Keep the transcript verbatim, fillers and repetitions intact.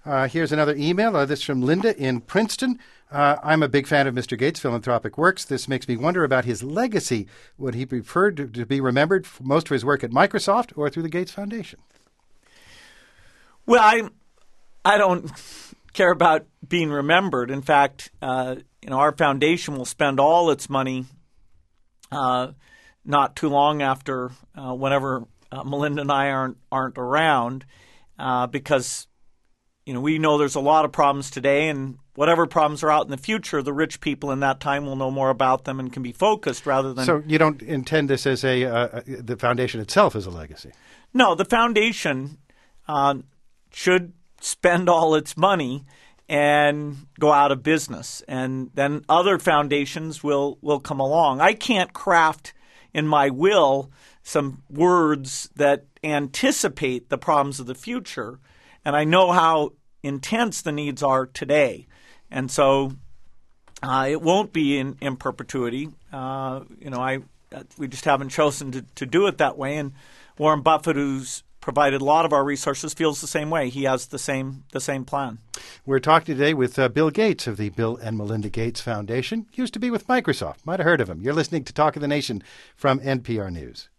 Uh, here's another email. Uh, this from Linda in Princeton. Uh, I'm a big fan of Mister Gates' philanthropic works. This makes me wonder about his legacy. Would he prefer to, to be remembered for most of his work at Microsoft or through the Gates Foundation? Well, I, I don't care about being remembered. In fact, uh, you know, our foundation will spend all its money uh, not too long after uh, whenever uh, Melinda and I aren't aren't around, uh, because you know we know there's a lot of problems today, and whatever problems are out in the future, the rich people in that time will know more about them and can be focused rather than. So you don't intend this as a uh, the foundation itself as a legacy? No, the foundation uh, should spend all its money and go out of business, and then other foundations will will come along. I can't craft in my will some words that anticipate the problems of the future, and I know how intense the needs are today. And so uh, it won't be in, in perpetuity. Uh, you know, I we just haven't chosen to, to do it that way. And Warren Buffett, who's provided a lot of our resources, feels the same way. He has the same the same plan. We're talking today with uh, Bill Gates of the Bill and Melinda Gates Foundation. Used to be with Microsoft. Might have heard of him. You're listening to Talk of the Nation from N P R News.